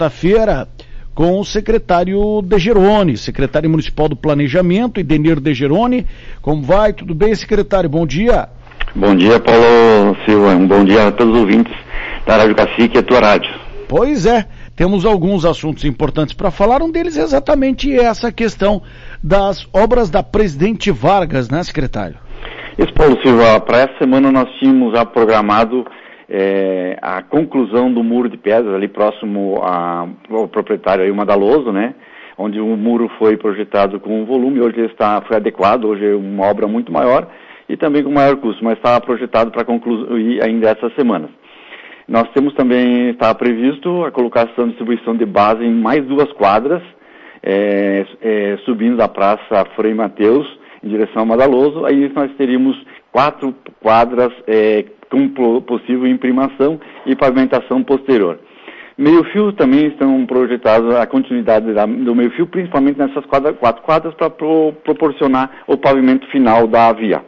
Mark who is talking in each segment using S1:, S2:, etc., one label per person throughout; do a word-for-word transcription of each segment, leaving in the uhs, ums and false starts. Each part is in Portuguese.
S1: Feira com o secretário Degeroni, secretário municipal do Planejamento, Idenir Degeroni. Como vai? Tudo bem, secretário? Bom dia.
S2: Bom dia, Paulo Silva. Um bom dia a todos os ouvintes da Rádio Cacique e a tua rádio.
S1: Pois é, temos alguns assuntos importantes para falar. Um deles é exatamente essa questão das obras da Presidente Vargas, né, secretário?
S2: Isso, Paulo Silva. Para essa semana nós tínhamos já programado É, a conclusão do muro de pedras ali próximo a, ao proprietário aí, o Madaloso, né? Onde o muro foi projetado com um volume, hoje ele está, foi adequado, hoje é uma obra muito maior e também com maior custo, mas estava projetado para concluir ainda essa semana. Nós temos também, está previsto a colocação e distribuição de base em mais duas quadras, é, é, subindo da Praça Frei Mateus em direção ao Madaloso. Aí nós teríamos quatro quadras é, com possível imprimação e pavimentação posterior. Meio-fio também estão projetados a continuidade da, do meio-fio, principalmente nessas quadra, quatro quadras, para pro, proporcionar o pavimento final da via.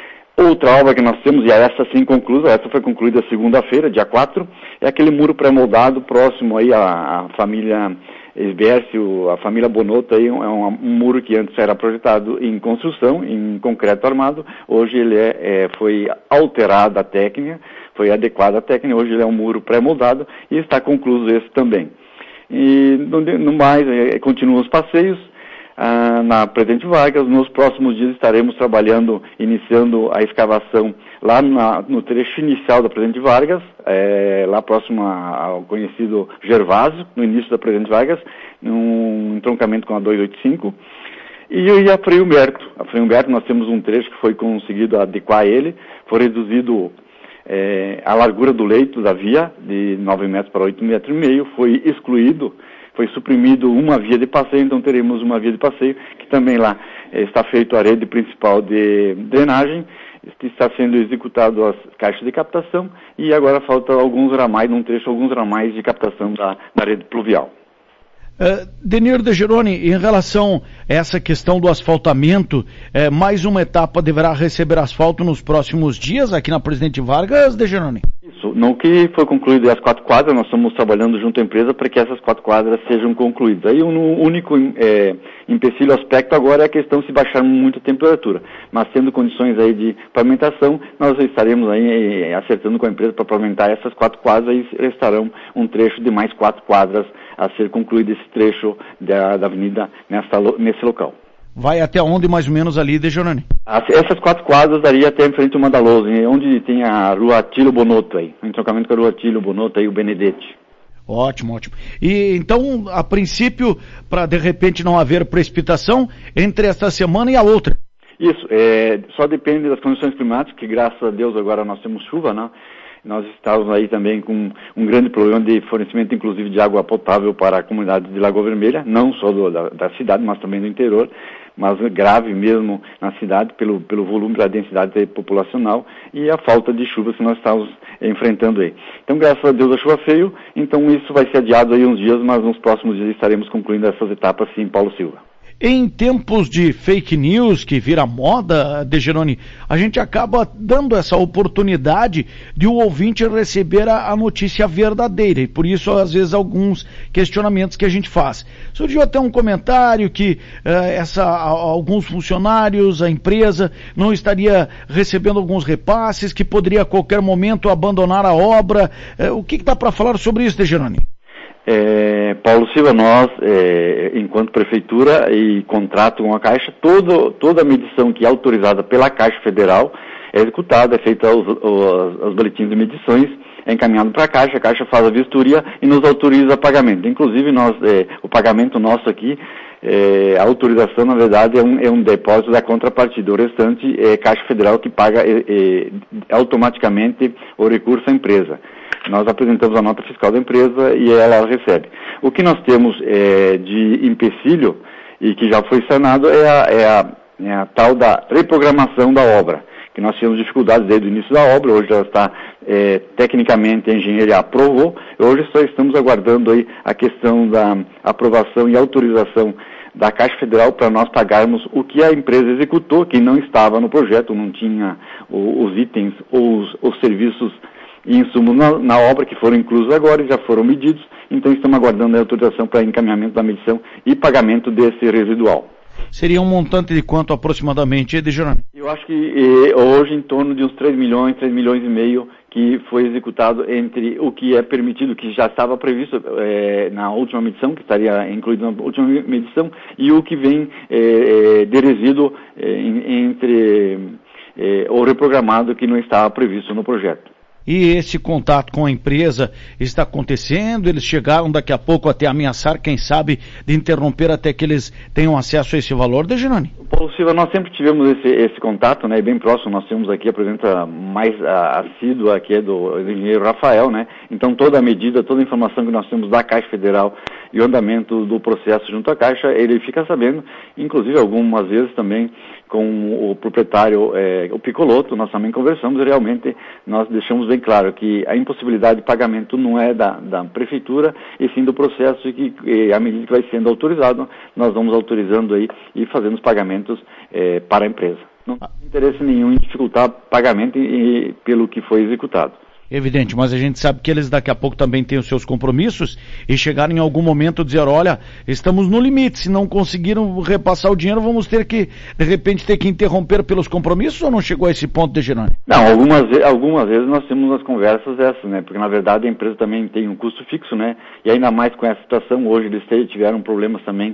S2: Outra obra que nós temos, e essa sim concluída, essa foi concluída segunda-feira, dia quatro, é aquele muro pré-moldado próximo aí à, à família Esbércio, a família Bonotto, aí, é um, um muro que antes era projetado em construção, em concreto armado. Hoje ele é, é, foi alterada a técnica, foi adequada a técnica, hoje ele é um muro pré-moldado e está concluído esse também. E no, no mais, é, continuam os passeios ah, na Presidente Vargas. Nos próximos dias estaremos trabalhando, iniciando a escavação lá na, no trecho inicial da Presidente Vargas, é, lá próximo ao conhecido Gervásio, no início da Presidente Vargas, num entroncamento com a duzentos e oitenta e cinco. E, e a Frei Humberto. A Frei Humberto, nós temos um trecho que foi conseguido adequar ele, foi reduzido é, a largura do leito da via, de nove metros para oito metros e meio, foi excluído, foi suprimido uma via de passeio, então teremos uma via de passeio, que também lá é, está feito a rede principal de drenagem, está sendo executado as caixas de captação e agora falta alguns ramais, num trecho, alguns ramais de captação da, da rede pluvial.
S1: Uh, Idenir Degeroni, em relação a essa questão do asfaltamento, eh, mais uma etapa deverá receber asfalto nos próximos dias aqui na Presidente Vargas, Degeroni?
S2: Isso, no que foi concluído as quatro quadras, nós estamos trabalhando junto à empresa para que essas quatro quadras sejam concluídas. Aí o um, único é, empecilho aspecto agora é a questão se baixar muito a temperatura, mas tendo condições aí de pavimentação, nós estaremos aí é, acertando com a empresa para pavimentar essas quatro quadras e restarão um trecho de mais quatro quadras a ser concluído esse trecho da, da avenida nessa, nesse local.
S1: Vai até onde mais ou menos ali, Degeroni?
S2: Essas quatro quadras daria até em frente ao Madaloso, onde tem a rua Atílio Bonotto aí, o entroncamento com a rua Atílio Bonotto aí, o Benedetti.
S1: Ótimo, ótimo. E então, a princípio, para de repente não haver precipitação entre esta semana e a outra?
S2: Isso, é, só depende das condições climáticas, que graças a Deus agora nós temos chuva, né? Nós estávamos aí também com um grande problema de fornecimento, inclusive, de água potável para a comunidade de Lagoa Vermelha, não só do, da, da cidade, mas também do interior, mas grave mesmo na cidade pelo, pelo volume da densidade populacional e a falta de chuva que nós estamos enfrentando aí. Então, graças a Deus, a chuva veio, então isso vai ser adiado aí uns dias, mas nos próximos dias estaremos concluindo essas etapas, sim, Paulo Silva.
S1: Em tempos de fake news que vira moda, Degeroni, a gente acaba dando essa oportunidade de o ouvinte receber a, a notícia verdadeira e por isso às vezes alguns questionamentos que a gente faz. Surgiu até um comentário que uh, essa, a, alguns funcionários, a empresa não estaria recebendo alguns repasses, que poderia a qualquer momento abandonar a obra. Uh, o que, que dá para falar sobre isso, Degeroni?
S2: É, Paulo Silva, nós, é, enquanto prefeitura e contrato com a Caixa, todo, toda a medição que é autorizada pela Caixa Federal é executada, é feita os, os, os boletins de medições, é encaminhado para a Caixa, a Caixa faz a vistoria e nos autoriza pagamento. Inclusive, nós, é, o pagamento nosso aqui, é, a autorização, na verdade, é um, é um depósito da contrapartida. O restante é Caixa Federal que paga é, é, automaticamente o recurso à empresa. Nós apresentamos a nota fiscal da empresa e ela recebe. O que nós temos é, de empecilho, e que já foi sanado, é a, é, a, é a tal da reprogramação da obra, que nós tínhamos dificuldades desde o início da obra, hoje já está, é, tecnicamente, a engenharia aprovou, hoje só estamos aguardando aí a questão da aprovação e autorização da Caixa Federal para nós pagarmos o que a empresa executou, que não estava no projeto, não tinha os itens ou os, os serviços e insumos na, na obra, que foram inclusos agora e já foram medidos, então estamos aguardando a autorização para encaminhamento da medição e pagamento desse residual.
S1: Seria um montante de quanto aproximadamente, Degeroni?
S2: Eu acho que eh, hoje em torno de uns três milhões, três milhões e meio que foi executado entre o que é permitido, que já estava previsto eh, na última medição, que estaria incluído na última medição, e o que vem eh, de resíduo eh, entre eh, o reprogramado que não estava previsto no projeto.
S1: E esse contato com a empresa está acontecendo? Eles chegaram daqui a pouco até ameaçar, quem sabe, de interromper até que eles tenham acesso a esse valor, Degeroni?
S2: Paulo Silva, nós sempre tivemos esse, esse contato, né, bem próximo. Nós temos aqui a presença mais a, assídua aqui é do, do engenheiro Rafael, né? Então toda a medida, toda a informação que nós temos da Caixa Federal e o andamento do processo junto à Caixa, ele fica sabendo, inclusive algumas vezes também com o proprietário, é, o Picoloto, nós também conversamos e realmente nós deixamos bem claro que a impossibilidade de pagamento não é da, da prefeitura, e sim do processo, e que e, à medida que vai sendo autorizado, nós vamos autorizando aí e fazendo os pagamentos é, para a empresa. Não tem interesse nenhum em dificultar pagamento e, e, pelo que foi executado.
S1: Evidente, mas a gente sabe que eles daqui a pouco também têm os seus compromissos e chegaram em algum momento a dizer, olha, estamos no limite, se não conseguiram repassar o dinheiro, vamos ter que, de repente, ter que interromper pelos compromissos, ou não chegou a esse ponto, Degeroni?
S2: Não, algumas, algumas vezes nós temos as conversas essas, né, porque na verdade a empresa também tem um custo fixo, né, e ainda mais com essa situação, hoje eles tiveram problemas também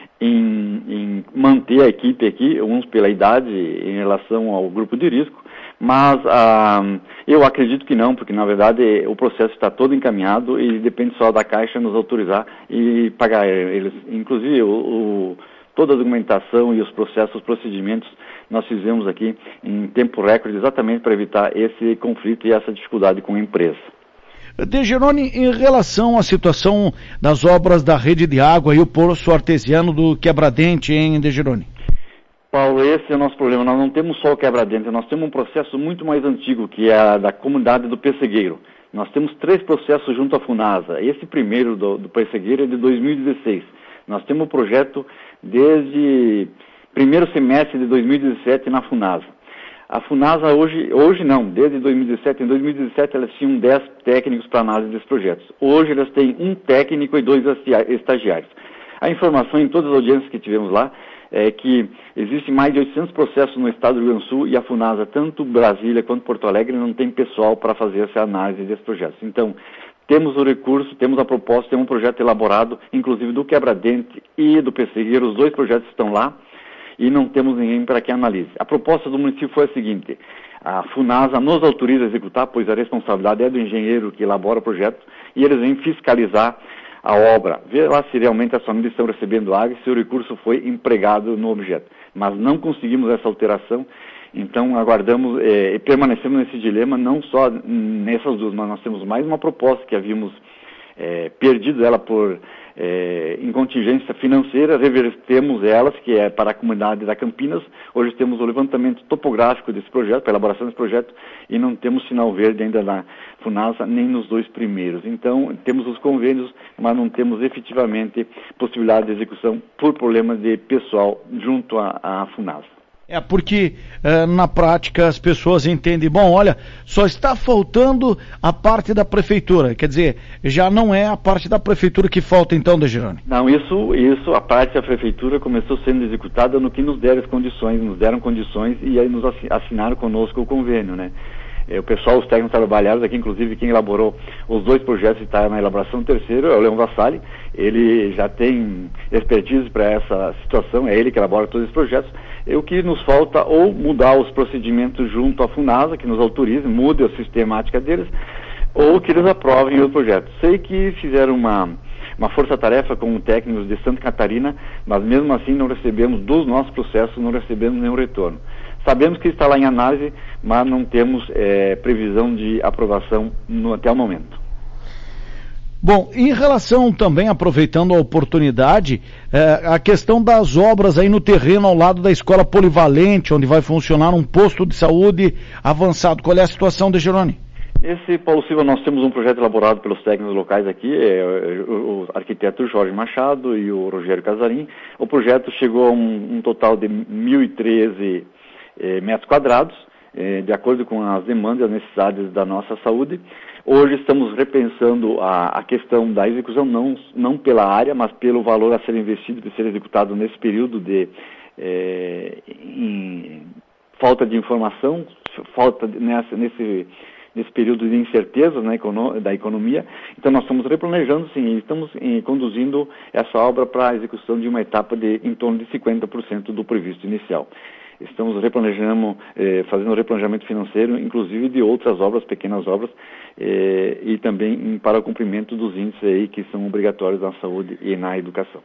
S2: em, em manter a equipe aqui, uns pela idade em relação ao grupo de risco, mas ah, eu acredito que não, porque na verdade o processo está todo encaminhado e depende só da Caixa nos autorizar e pagar eles. Inclusive o, o, toda a documentação e os processos, os procedimentos nós fizemos aqui em tempo recorde exatamente para evitar esse conflito e essa dificuldade com a empresa.
S1: Degeroni, em relação à situação das obras da rede de água e o poço artesiano do Quebra-Dente, hein, Degeroni?
S2: Paulo, esse é o nosso problema. Nós não temos só o quebra-dente, nós temos um processo muito mais antigo, que é a da comunidade do Pessegueiro. Nós temos três processos junto à FUNASA. Esse primeiro do, do Pessegueiro é de dois mil e dezesseis. Nós temos um projeto desde primeiro semestre de dois mil e dezessete na FUNASA. A FUNASA hoje, hoje não, desde dois mil e dezessete, em dois mil e dezessete elas tinham dez técnicos para análise desses projetos. Hoje elas têm um técnico e dois estagiários. A informação em todas as audiências que tivemos lá é que existem mais de oitocentos processos no estado do Rio Grande do Sul e a FUNASA, tanto Brasília quanto Porto Alegre, não tem pessoal para fazer essa análise desses projetos. Então, temos o recurso, temos a proposta, temos um projeto elaborado, inclusive do Quebra-Dente e do Pessegueiro, os dois projetos estão lá e não temos ninguém para que analise. A proposta do município foi a seguinte: a FUNASA nos autoriza a executar, pois a responsabilidade é do engenheiro que elabora o projeto, e eles vêm fiscalizar a obra, ver lá se realmente as famílias estão recebendo água e se o recurso foi empregado no objeto. Mas não conseguimos essa alteração, então aguardamos e eh, permanecemos nesse dilema, não só nessas duas, mas nós temos mais uma proposta que havíamos eh, perdido ela por eh, incontingência financeira, revertemos elas, que é para a comunidade da Campinas. Hoje temos o levantamento topográfico desse projeto, para a elaboração desse projeto, e não temos sinal verde ainda na FUNASA, nem nos dois primeiros. Então, temos os convênios, mas não temos efetivamente possibilidade de execução por problema de pessoal junto à, à FUNASA.
S1: É porque eh, na prática as pessoas entendem, bom, olha, só está faltando a parte da prefeitura, quer dizer, já não é a parte da prefeitura que falta então, Degeroni?
S2: Não, isso, isso, a parte da prefeitura começou sendo executada no que nos deram as condições, nos deram condições e aí nos assinaram conosco o convênio, né? É, o pessoal, os técnicos trabalhados aqui, inclusive quem elaborou os dois projetos e está na elaboração do terceiro é o Leão Vassalli. Ele já tem expertise para essa situação, é ele que elabora todos os projetos. E o que nos falta ou mudar os procedimentos junto à FUNASA, que nos autorize, mude a sistemática deles, ou que eles aprovem o projeto. Sei que fizeram uma, uma força-tarefa com técnicos de Santa Catarina, mas mesmo assim não recebemos, dos nossos processos, não recebemos nenhum retorno. Sabemos que está lá em análise, mas não temos é, previsão de aprovação no, até o momento.
S1: Bom, em relação também, aproveitando a oportunidade, é, a questão das obras aí no terreno ao lado da escola polivalente, onde vai funcionar um posto de saúde avançado. Qual é a situação, Degeroni?
S2: Esse, Paulo Silva, nós temos um projeto elaborado pelos técnicos locais aqui, é, o, o arquiteto Jorge Machado e o Rogério Casarim. O projeto chegou a um, um total de mil e treze eh, metros quadrados. eh, de acordo com as demandas e as necessidades da nossa saúde. Hoje estamos repensando a, a questão da execução, não, não pela área, mas pelo valor a ser investido e ser executado nesse período de eh, em, falta de informação, falta de, nessa, nesse... nesse período de incerteza, né, da economia. Então nós estamos replanejando, sim, e estamos eh, conduzindo essa obra para a execução de uma etapa de em torno de cinquenta por cento do previsto inicial. Estamos replanejando, eh, fazendo replanejamento financeiro, inclusive de outras obras, pequenas obras, eh, e também em, para o cumprimento dos índices aí que são obrigatórios na saúde e na educação.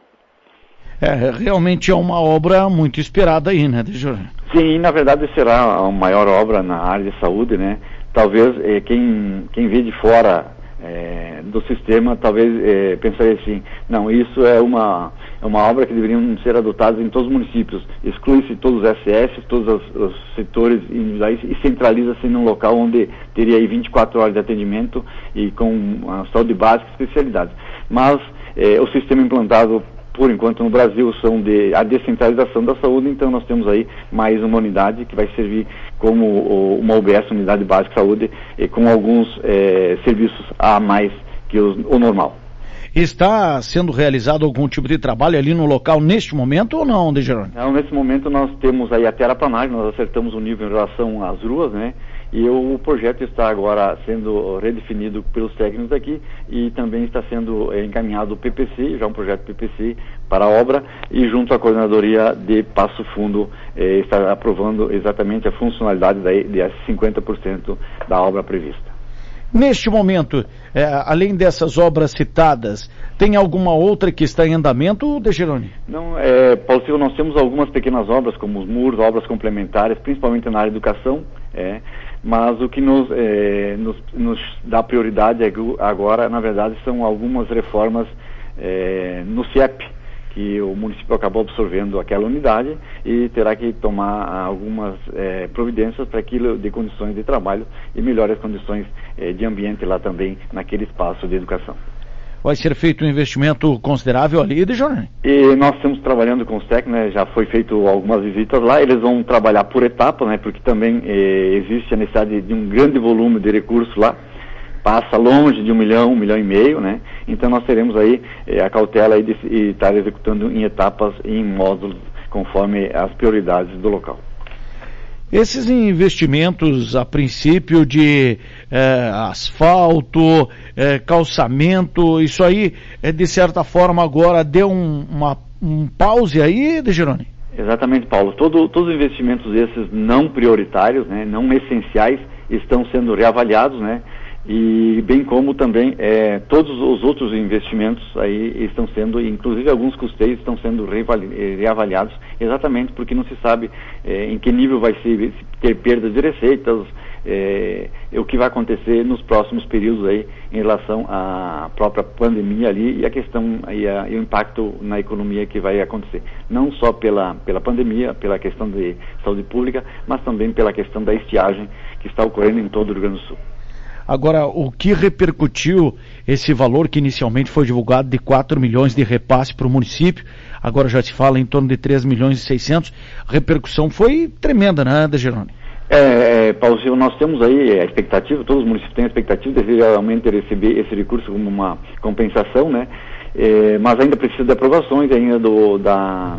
S1: É, realmente é uma obra muito esperada aí, né, Dejorani?
S2: Sim, na verdade será a maior obra na área de saúde, né? Talvez eh, quem, quem vê de fora eh, do sistema, talvez eh, pensaria assim, não, isso é uma, é uma obra que deveriam ser adotadas em todos os municípios, exclui-se todos os S Fs, todos os, os setores individuais e centraliza-se num local onde teria aí vinte e quatro horas de atendimento e com a saúde básica e especialidades. Mas eh, o sistema implantado por enquanto no Brasil são de a descentralização da saúde, então nós temos aí mais uma unidade que vai servir como uma U B S, Unidade Básica de Saúde, e com alguns eh, serviços a mais que os, o normal.
S1: Está sendo realizado algum tipo de trabalho ali no local neste momento ou não, Dejorani?
S2: Não, nesse momento nós temos aí a terraplanagem, nós acertamos o nível em relação às ruas, né? E o projeto está agora sendo redefinido pelos técnicos aqui e também está sendo encaminhado o P P C, já um projeto P P C para a obra, e junto à coordenadoria de Passo Fundo eh, está aprovando exatamente a funcionalidade da, de cinquenta por cento da obra prevista.
S1: Neste momento, eh, além dessas obras citadas, tem alguma outra que está em andamento, Dejorani?
S2: Não, é, Paulo Silva, nós temos algumas pequenas obras, como os muros, obras complementares, principalmente na área de educação, é, mas o que nos, é, nos, nos dá prioridade agora, na verdade, são algumas reformas é, no C I E P, que o município acabou absorvendo aquela unidade e terá que tomar algumas é, providências para aquilo de condições de trabalho e melhores condições é, de ambiente lá também, naquele espaço de educação.
S1: Vai ser feito um investimento considerável ali, Dejorani?
S2: E nós estamos trabalhando com os técnicos, né, já foi feito algumas visitas lá, eles vão trabalhar por etapa, né, porque também eh, existe a necessidade de um grande volume de recursos lá, passa longe de um milhão, um milhão e meio, né, então nós teremos aí eh, a cautela aí de, de estar executando em etapas e em módulos, conforme as prioridades do local.
S1: Esses investimentos, a princípio, de eh, asfalto, eh, calçamento, isso aí, eh, de certa forma, agora deu um, uma, um pause aí, Dejorani?
S2: Exatamente, Paulo. Todo, todos os investimentos esses não prioritários, né, não essenciais, estão sendo reavaliados, né? E bem como também é, todos os outros investimentos aí estão sendo, inclusive alguns custeios estão sendo reavaliados, exatamente porque não se sabe é, em que nível vai ser, ter perdas de receitas, é, o que vai acontecer nos próximos períodos aí em relação à própria pandemia ali e a questão e, a, e o impacto na economia que vai acontecer, não só pela, pela pandemia, pela questão de saúde pública, mas também pela questão da estiagem que está ocorrendo em todo o Rio Grande do Sul.
S1: Agora, o que repercutiu esse valor que inicialmente foi divulgado de quatro milhões de repasse para o município, agora já se fala em torno de três milhões e seiscentos, a repercussão foi tremenda, né, Dejorani?
S2: É, é, Paulo Silva, nós temos aí a expectativa, todos os municípios têm a expectativa de realmente receber esse recurso como uma compensação, né, é, mas ainda precisa de aprovações ainda do, da...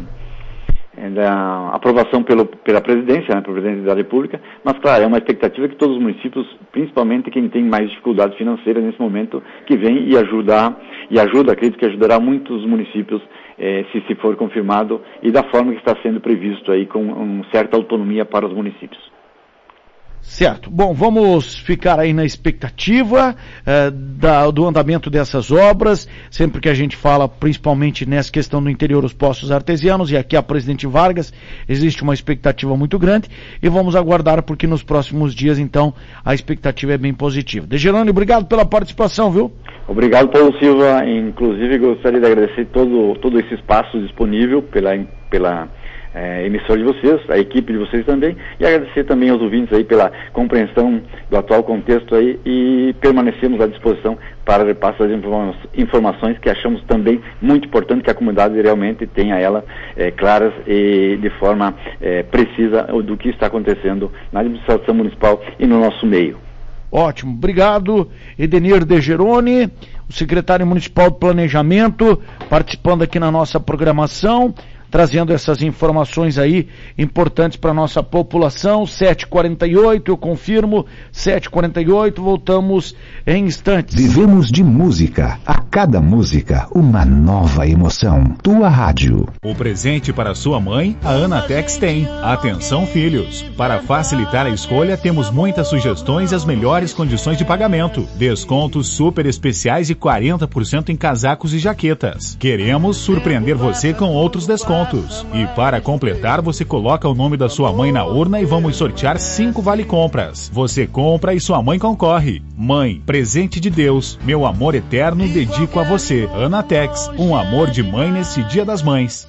S2: da aprovação pelo, pela presidência, né, pela presidência da República, mas claro, é uma expectativa que todos os municípios, principalmente quem tem mais dificuldades financeiras nesse momento, que vem e ajudar, e ajuda, acredito que ajudará muitos municípios, eh, se, se for confirmado, e da forma que está sendo previsto aí, com uma certa autonomia para os municípios.
S1: Certo. Bom, vamos ficar aí na expectativa eh, da, do andamento dessas obras, sempre que a gente fala principalmente nessa questão do interior dos poços artesianos, e aqui a Presidente Vargas, existe uma expectativa muito grande, e vamos aguardar porque nos próximos dias, então, a expectativa é bem positiva. Dejorani, obrigado pela participação, viu?
S2: Obrigado, Paulo Silva. Inclusive, gostaria de agradecer todo, todo esse espaço disponível pela, pela é, emissora de vocês, a equipe de vocês também, e agradecer também aos ouvintes aí pela compreensão do atual contexto aí, e permanecemos à disposição para repassar as informa- informações que achamos também muito importante que a comunidade realmente tenha ela é, claras e de forma é, precisa do que está acontecendo na administração municipal e no nosso meio.
S1: Ótimo, obrigado. Edenir De Geroni, o secretário municipal de planejamento, participando aqui na nossa programação, trazendo essas informações aí importantes para a nossa população. sete e quarenta e oito, eu confirmo, sete e quarenta e oito, voltamos em instantes.
S3: Vivemos de música, a cada música uma nova emoção. Tua rádio.
S4: O presente para sua mãe, a Anatex tem. Atenção filhos, para facilitar a escolha temos muitas sugestões e as melhores condições de pagamento. Descontos super especiais de quarenta por cento em casacos e jaquetas. Queremos surpreender você com outros descontos. E para completar, você coloca o nome da sua mãe na urna e vamos sortear cinco vale-compras. Você compra e sua mãe concorre. Mãe, presente de Deus, meu amor eterno dedico a você. Anatex, um amor de mãe nesse Dia das Mães.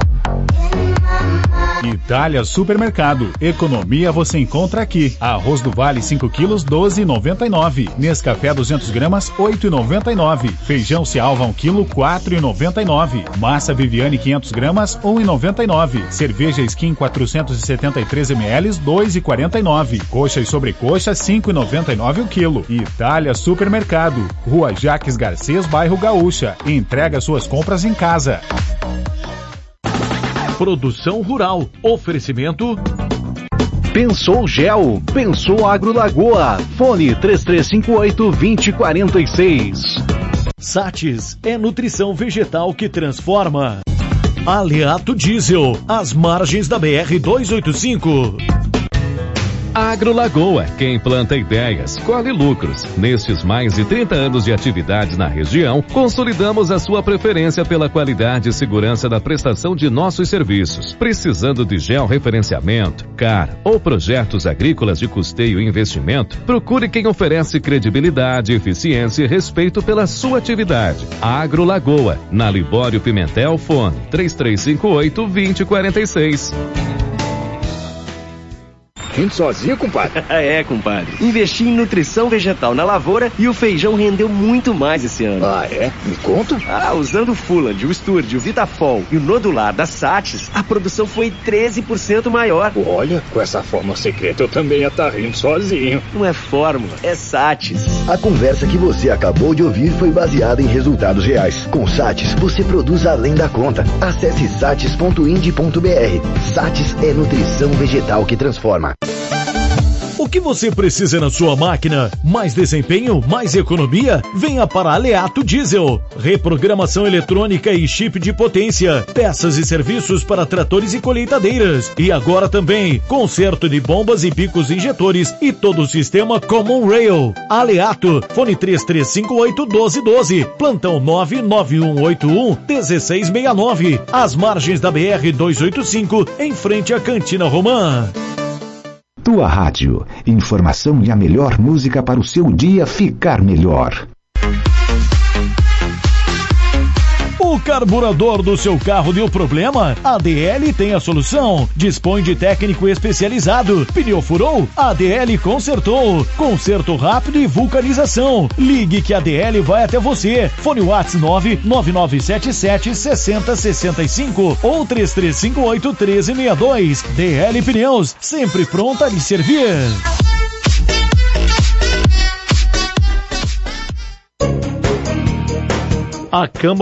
S4: Itália Supermercado. Economia você encontra aqui. Arroz do Vale cinco quilos, doze reais e noventa e nove centavos. Nescafé duzentas gramas, oito reais e noventa e nove centavos. Feijão Cialva um quilo, quatro reais e noventa e nove centavos. Massa Viviane quinhentas gramas, um real e noventa e nove centavos. Cerveja Skin quatrocentos e setenta e três mililitros, dois reais e quarenta e nove centavos. Coxa e sobrecoxa, cinco reais e noventa e nove centavos o quilo. Itália Supermercado. Rua Jaques Garcês, bairro Gaúcha. Entrega suas compras em casa. Produção Rural. Oferecimento...
S5: Pensou Gel, Pensou Agro Lagoa, fone três três cinco oito, dois zero quatro seis.
S6: Sates é nutrição vegetal que transforma. Aleato Diesel, às margens da B R duzentos e oitenta e cinco.
S7: Agro Lagoa, quem planta ideias, colhe lucros. Nestes mais de trinta anos de atividades na região, consolidamos a sua preferência pela qualidade e segurança da prestação de nossos serviços. Precisando de georreferenciamento, C A R ou projetos agrícolas de custeio e investimento, procure quem oferece credibilidade, eficiência e respeito pela sua atividade. Agro Lagoa, na Libório Pimentel, fone três três cinco oito, dois zero quatro seis.
S8: Rindo sozinho, compadre?
S9: É, compadre. Investi em nutrição vegetal na lavoura e o feijão rendeu muito mais esse ano.
S8: Ah, é? Me conta?
S9: Ah, usando o Fuland, o Sturge, o Vitafol e o Nodular da Sates, a produção foi treze por cento maior.
S8: Olha, com essa fórmula secreta eu também ia estar rindo sozinho.
S9: Não é fórmula, é Sates.
S10: A conversa que você acabou de ouvir foi baseada em resultados reais. Com Sates, você produz além da conta. Acesse sates ponto ind ponto br. Sates é nutrição vegetal que transforma.
S6: O que você precisa na sua máquina? Mais desempenho? Mais economia? Venha para Aleato Diesel. Reprogramação eletrônica e chip de potência. Peças e serviços para tratores e colheitadeiras. E agora também, conserto de bombas e picos injetores e todo o sistema Common Rail. Aleato, fone três três cinco oito, um dois um dois. Plantão nove nove um oito um, um seis seis nove. Às margens da B R duzentos e oitenta e cinco, em frente à Cantina Romã.
S3: Tua rádio, informação e a melhor música para o seu dia ficar melhor.
S6: O carburador do seu carro deu problema? A D L tem a solução. Dispõe de técnico especializado. Pneu furou? A D L consertou. Conserto rápido e vulcanização. Ligue que a D L vai até você. Fone WhatsApp nove nove nove sete sete, seis zero seis cinco ou três três cinco oito, um três seis dois. D L Pneus, sempre pronta a lhe servir. A Câmara